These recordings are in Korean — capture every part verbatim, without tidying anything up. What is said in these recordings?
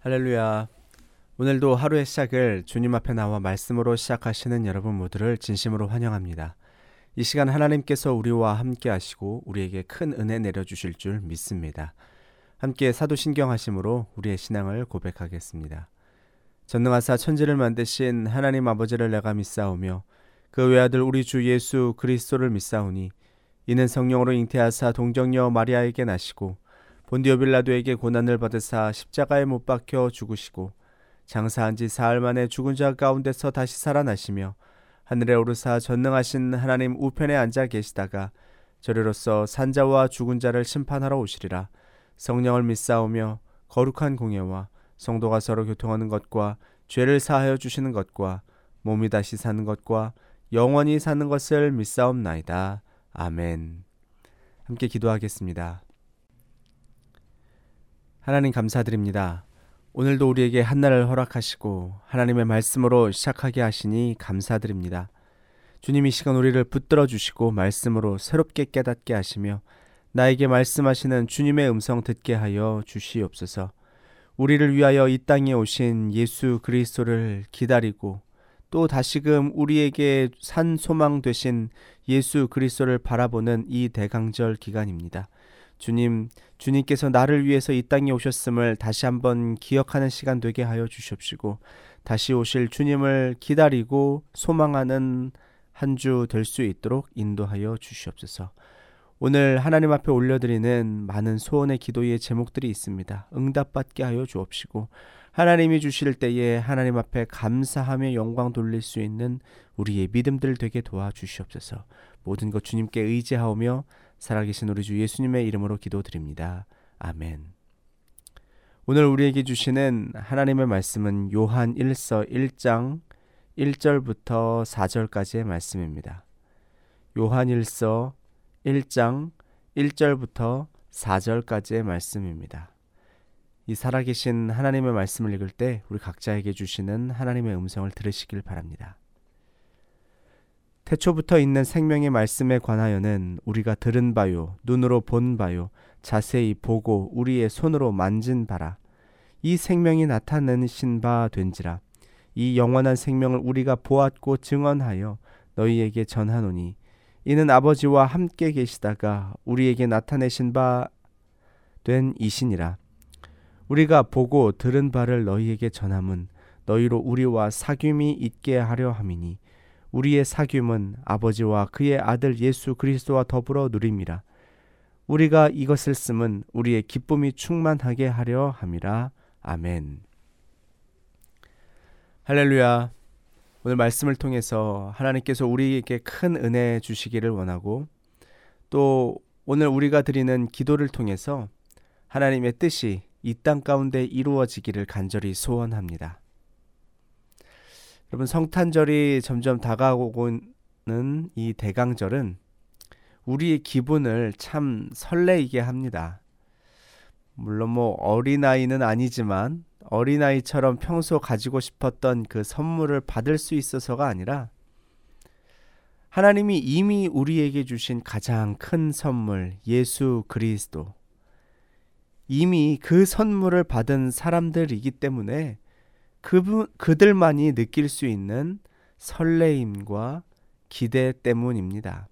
할렐루야. 오늘도 하루의 시작을 주님 앞에 나와 말씀으로 시작하시는 여러분 모두를 진심으로 환영합니다. 이 시간 하나님께서 우리와 함께 하시고 우리에게 큰 은혜 내려주실 줄 믿습니다. 함께 사도신경 하심으로 우리의 신앙을 고백하겠습니다. 전능하사 천지를 만드신 하나님 아버지를 내가 믿사오며 그 외아들 우리 주 예수 그리스도를 믿사오니 이는 성령으로 잉태하사 동정녀 마리아에게 나시고 본디오 빌라도에게 고난을 받으사 십자가에 못 박혀 죽으시고 장사한 지 사흘 만에 죽은 자 가운데서 다시 살아나시며 하늘에 오르사 전능하신 하나님 우편에 앉아 계시다가 저리로서 산자와 죽은 자를 심판하러 오시리라. 성령을 믿사오며 거룩한 공예와 성도가 서로 교통하는 것과 죄를 사하여 주시는 것과 몸이 다시 사는 것과 영원히 사는 것을 믿사옵나이다. 아멘. 함께 기도하겠습니다. 하나님 감사드립니다. 오늘도 우리에게 한날을 허락하시고 하나님의 말씀으로 시작하게 하시니 감사드립니다. 주님 이 시간 우리를 붙들어 주시고 말씀으로 새롭게 깨닫게 하시며 나에게 말씀하시는 주님의 음성 듣게 하여 주시옵소서. 우리를 위하여 이 땅에 오신 예수 그리스도를 기다리고 또 다시금 우리에게 산 소망 되신 예수 그리스도를 바라보는 이 대강절 기간입니다. 주님, 주님께서 나를 위해서 이 땅에 오셨음을 다시 한번 기억하는 시간 되게 하여 주시옵시고 다시 오실 주님을 기다리고 소망하는 한 주 될 수 있도록 인도하여 주시옵소서. 오늘 하나님 앞에 올려드리는 많은 소원의 기도의 제목들이 있습니다. 응답받게 하여 주옵시고 하나님이 주실 때에 하나님 앞에 감사하며 영광 돌릴 수 있는 우리의 믿음들 되게 도와주시옵소서. 모든 것 주님께 의지하오며 살아계신 우리 주 예수님의 이름으로 기도드립니다. 아멘. 오늘 우리에게 주시는 하나님의 말씀은 요한 일서 일 장 일 절부터 사 절까지의 말씀입니다. 요한 일서 일 장 일 절부터 사 절까지의 말씀입니다. 이 살아계신 하나님의 말씀을 읽을 때 우리 각자에게 주시는 하나님의 음성을 들으시길 바랍니다. 태초부터 있는 생명의 말씀에 관하여는 우리가 들은 바요, 눈으로 본 바요, 자세히 보고 우리의 손으로 만진 바라. 이 생명이 나타내신 바 된지라. 이 영원한 생명을 우리가 보았고 증언하여 너희에게 전하노니 이는 아버지와 함께 계시다가 우리에게 나타내신 바 된 이시니라. 우리가 보고 들은 바를 너희에게 전함은 너희로 우리와 사귐이 있게 하려 함이니 우리의 사귐은 아버지와 그의 아들 예수 그리스도와 더불어 누림이라. 우리가 이것을 쓰면 우리의 기쁨이 충만하게 하려 함이라. 아멘. 할렐루야. 오늘 말씀을 통해서 하나님께서 우리에게 큰 은혜 주시기를 원하고 또 오늘 우리가 드리는 기도를 통해서 하나님의 뜻이 이 땅 가운데 이루어지기를 간절히 소원합니다. 여러분, 성탄절이 점점 다가오고는 이 대강절은 우리의 기분을 참 설레이게 합니다. 물론 뭐 어린아이는 아니지만 어린아이처럼 평소 가지고 싶었던 그 선물을 받을 수 있어서가 아니라 하나님이 이미 우리에게 주신 가장 큰 선물 예수 그리스도, 이미 그 선물을 받은 사람들이기 때문에 그, 그들만이 느낄 수 있는 설레임과 기대 때문입니다.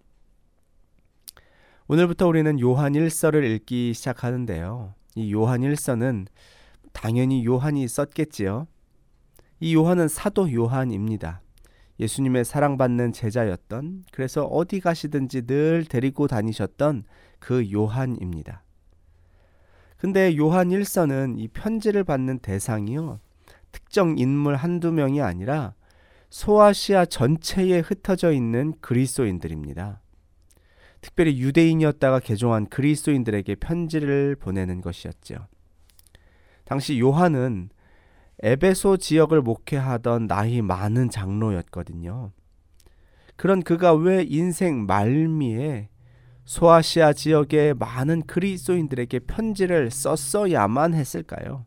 오늘부터 우리는 요한 일서를 읽기 시작하는데요. 이 요한 일서는 당연히 요한이 썼겠지요. 이 요한은 사도 요한입니다. 예수님의 사랑받는 제자였던, 그래서 어디 가시든지 늘 데리고 다니셨던 그 요한입니다. 근데 요한 일서는 이 편지를 받는 대상이요, 특정 인물 한두 명이 아니라 소아시아 전체에 흩어져 있는 그리스도인들입니다. 특별히 유대인이었다가 개종한 그리스도인들에게 편지를 보내는 것이었죠. 당시 요한은 에베소 지역을 목회하던 나이 많은 장로였거든요. 그런 그가 왜 인생 말미에 소아시아 지역의 많은 그리스도인들에게 편지를 썼어야만 했을까요?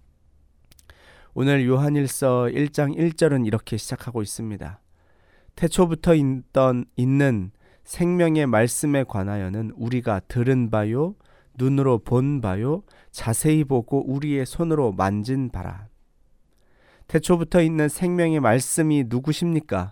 오늘 요한일서 일 장 일 절은 이렇게 시작하고 있습니다. 태초부터 있던, 있는 생명의 말씀에 관하여는 우리가 들은 바요, 눈으로 본 바요, 자세히 보고 우리의 손으로 만진 바라. 태초부터 있는 생명의 말씀이 누구십니까?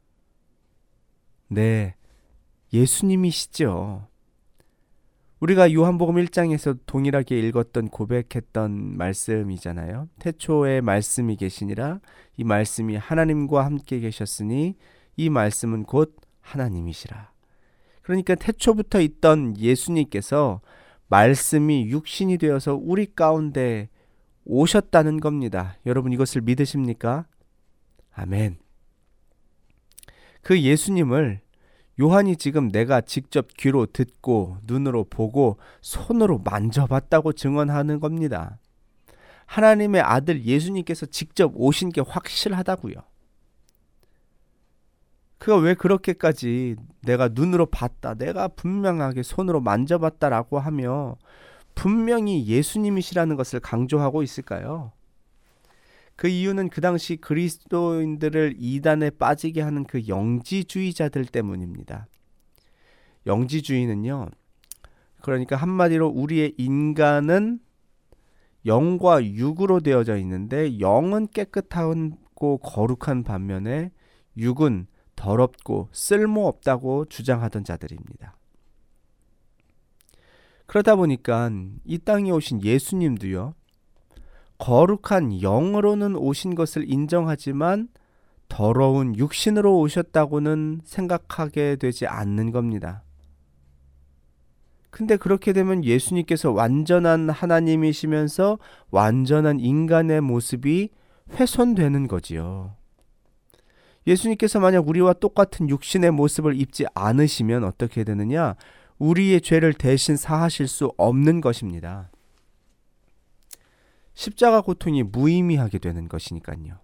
네, 예수님이시죠. 우리가 요한복음 일 장에서 동일하게 읽었던 고백했던 말씀이잖아요. 태초에 말씀이 계시니라. 이 말씀이 하나님과 함께 계셨으니 이 말씀은 곧 하나님이시라. 그러니까 태초부터 있던 예수님께서 말씀이 육신이 되어서 우리 가운데 오셨다는 겁니다. 여러분 이것을 믿으십니까? 아멘. 그 예수님을 요한이 지금 내가 직접 귀로 듣고 눈으로 보고 손으로 만져봤다고 증언하는 겁니다. 하나님의 아들 예수님께서 직접 오신 게 확실하다고요. 그가 왜 그렇게까지 내가 눈으로 봤다, 내가 분명하게 손으로 만져봤다라고 하며 분명히 예수님이시라는 것을 강조하고 있을까요? 그 이유는 그 당시 그리스도인들을 이단에 빠지게 하는 그 영지주의자들 때문입니다. 영지주의는요, 그러니까 한마디로 우리의 인간은 영과 육으로 되어져 있는데 영은 깨끗하고 거룩한 반면에 육은 더럽고 쓸모없다고 주장하던 자들입니다. 그러다 보니까 이 땅에 오신 예수님도요, 거룩한 영으로는 오신 것을 인정하지만 더러운 육신으로 오셨다고는 생각하게 되지 않는 겁니다. 근데 그렇게 되면 예수님께서 완전한 하나님이시면서 완전한 인간의 모습이 훼손되는 거지요. 예수님께서 만약 우리와 똑같은 육신의 모습을 입지 않으시면 어떻게 되느냐? 우리의 죄를 대신 사하실 수 없는 것입니다. 십자가 고통이 무의미하게 되는 것이니까요.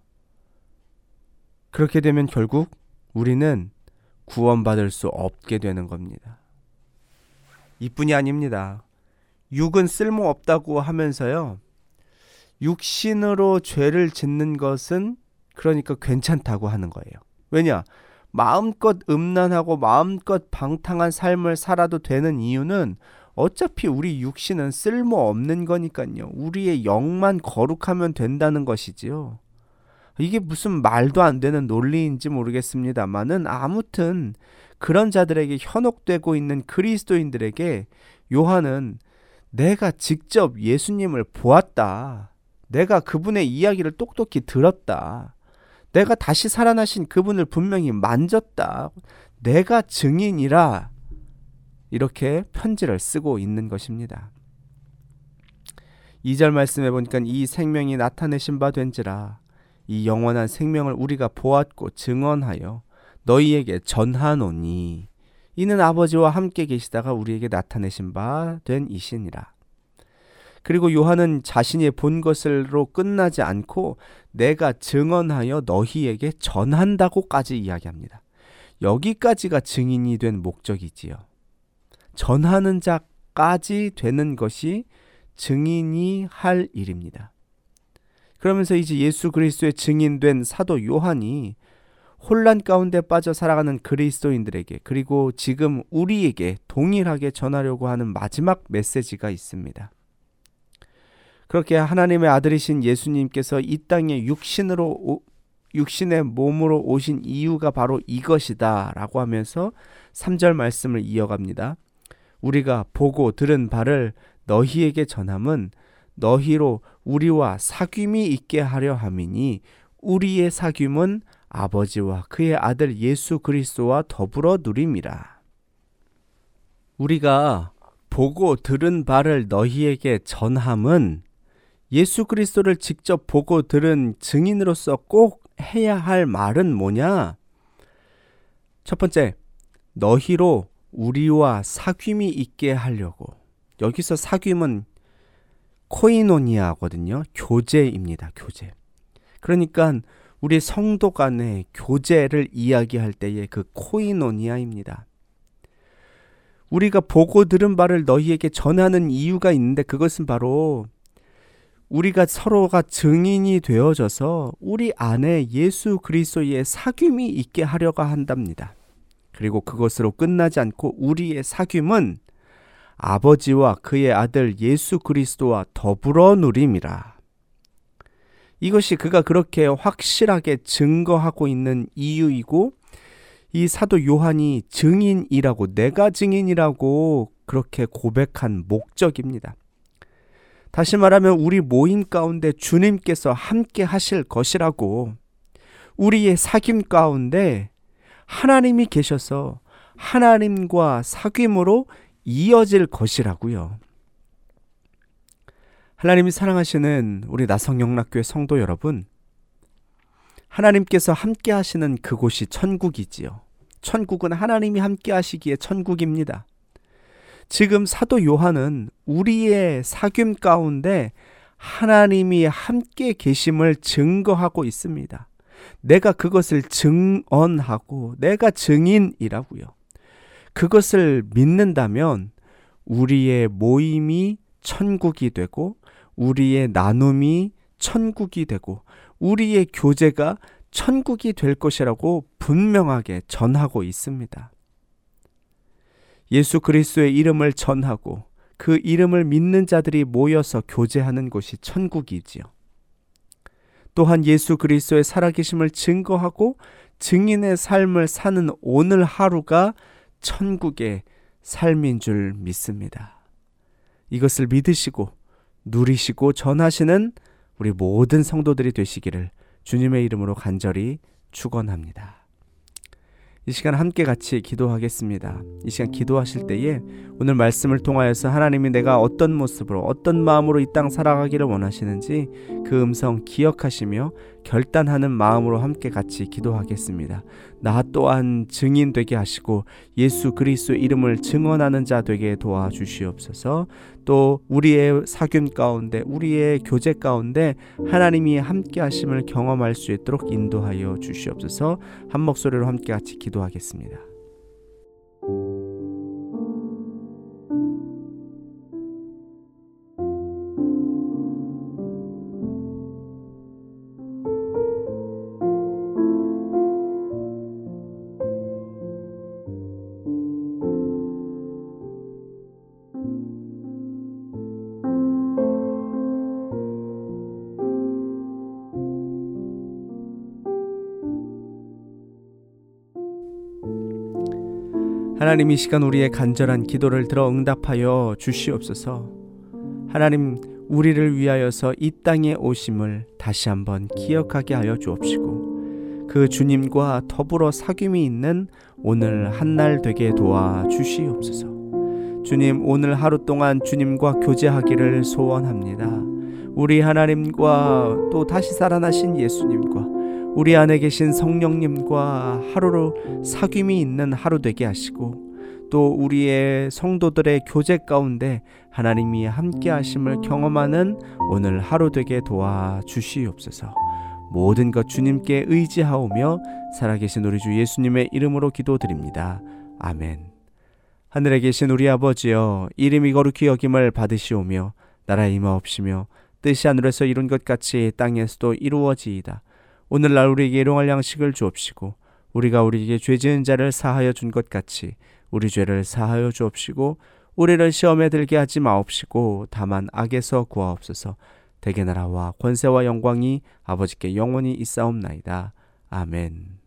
그렇게 되면 결국 우리는 구원받을 수 없게 되는 겁니다. 이뿐이 아닙니다. 육은 쓸모없다고 하면서요, 육신으로 죄를 짓는 것은 그러니까 괜찮다고 하는 거예요. 왜냐? 마음껏 음란하고 마음껏 방탕한 삶을 살아도 되는 이유는 어차피 우리 육신은 쓸모없는 거니까요. 우리의 영만 거룩하면 된다는 것이지요. 이게 무슨 말도 안 되는 논리인지 모르겠습니다만은 아무튼 그런 자들에게 현혹되고 있는 그리스도인들에게 요한은 내가 직접 예수님을 보았다. 내가 그분의 이야기를 똑똑히 들었다. 내가 다시 살아나신 그분을 분명히 만졌다. 내가 증인이라. 이렇게 편지를 쓰고 있는 것입니다. 이 절 말씀해 보니까 이 생명이 나타내신 바 된지라. 이 영원한 생명을 우리가 보았고 증언하여 너희에게 전하노니 이는 아버지와 함께 계시다가 우리에게 나타내신 바 된 이시니라. 그리고 요한은 자신이 본 것으로 끝나지 않고 내가 증언하여 너희에게 전한다고까지 이야기합니다. 여기까지가 증인이 된 목적이지요. 전하는 자까지 되는 것이 증인이 할 일입니다. 그러면서 이제 예수 그리스도의 증인된 사도 요한이 혼란 가운데 빠져 살아가는 그리스도인들에게 그리고 지금 우리에게 동일하게 전하려고 하는 마지막 메시지가 있습니다. 그렇게 하나님의 아들이신 예수님께서 이 땅에 육신으로 오, 육신의 몸으로 오신 이유가 바로 이것이다 라고 하면서 삼 절 말씀을 이어갑니다. 우리가 보고 들은 바를 너희에게 전함은 너희로 우리와 사귐이 있게 하려 함이니 우리의 사귐은 아버지와 그의 아들 예수 그리스도와 더불어 누림이라. 우리가 보고 들은 바를 너희에게 전함은 예수 그리스도를 직접 보고 들은 증인으로서 꼭 해야 할 말은 뭐냐? 첫 번째, 너희로 우리와 사귐이 있게 하려고. 여기서 사귐은 코이노니아거든요. 교제입니다. 교제. 그러니까 우리 성도 간의 교제를 이야기할 때의 그 코이노니아입니다. 우리가 보고 들은 바를 너희에게 전하는 이유가 있는데 그것은 바로 우리가 서로가 증인이 되어져서 우리 안에 예수 그리스도의 사귐이 있게 하려고 한답니다. 그리고 그것으로 끝나지 않고 우리의 사귐은 아버지와 그의 아들 예수 그리스도와 더불어 누림이라. 이것이 그가 그렇게 확실하게 증거하고 있는 이유이고, 이 사도 요한이 증인이라고, 내가 증인이라고 그렇게 고백한 목적입니다. 다시 말하면 우리 모임 가운데 주님께서 함께 하실 것이라고, 우리의 사귐 가운데 하나님이 계셔서 하나님과 사귐으로 이어질 것이라고요. 하나님이 사랑하시는 우리 나성영락교회 성도 여러분, 하나님께서 함께 하시는 그곳이 천국이지요. 천국은 하나님이 함께 하시기에 천국입니다. 지금 사도 요한은 우리의 사귐 가운데 하나님이 함께 계심을 증거하고 있습니다. 내가 그것을 증언하고 내가 증인이라고요. 그것을 믿는다면 우리의 모임이 천국이 되고, 우리의 나눔이 천국이 되고, 우리의 교제가 천국이 될 것이라고 분명하게 전하고 있습니다. 예수 그리스도의 이름을 전하고 그 이름을 믿는 자들이 모여서 교제하는 곳이 천국이지요. 또한 예수 그리스도의 살아계심을 증거하고 증인의 삶을 사는 오늘 하루가 천국의 삶인 줄 믿습니다. 이것을 믿으시고 누리시고 전하시는 우리 모든 성도들이 되시기를 주님의 이름으로 간절히 축원합니다. 이 시간 함께 같이 기도하겠습니다. 이 시간 기도하실 때에 오늘 말씀을 통하여서 하나님이 내가 어떤 모습으로 어떤 마음으로 이 땅 살아가기를 원하시는지 그 음성 기억하시며 결단하는 마음으로 함께 같이 기도하겠습니다. 나 또한 증인 되게 하시고 예수 그리스도의 이름을 증언하는 자 되게 도와주시옵소서. 또 우리의 사귐 가운데 우리의 교제 가운데 하나님이 함께 하심을 경험할 수 있도록 인도하여 주시옵소서. 한 목소리로 함께 같이 기도하겠습니다. 하나님, 이 시간 우리의 간절한 기도를 들어 응답하여 주시옵소서. 하나님, 우리를 위하여서 이 땅에 오심을 다시 한번 기억하게 하여 주옵시고 그 주님과 더불어 사귐이 있는 오늘 한날 되게 도와 주시옵소서. 주님, 오늘 하루 동안 주님과 교제하기를 소원합니다. 우리 하나님과 또 다시 살아나신 예수님과 우리 안에 계신 성령님과 하루로 사귐이 있는 하루 되게 하시고 또 우리의 성도들의 교제 가운데 하나님이 함께 하심을 경험하는 오늘 하루 되게 도와 주시옵소서. 모든 것 주님께 의지하오며 살아계신 우리 주 예수님의 이름으로 기도드립니다. 아멘. 하늘에 계신 우리 아버지여, 이름이 거룩히 여김을 받으시오며 나라의 임하옵시며 뜻이 하늘에서 이룬 것 같이 땅에서도 이루어지이다. 오늘날 우리에게 일용할 양식을 주옵시고 우리가 우리에게 죄 지은 자를 사하여 준 것 같이 우리 죄를 사하여 주옵시고 우리를 시험에 들게 하지 마옵시고 다만 악에서 구하옵소서. 대개 나라와 권세와 영광이 아버지께 영원히 있사옵나이다. 아멘.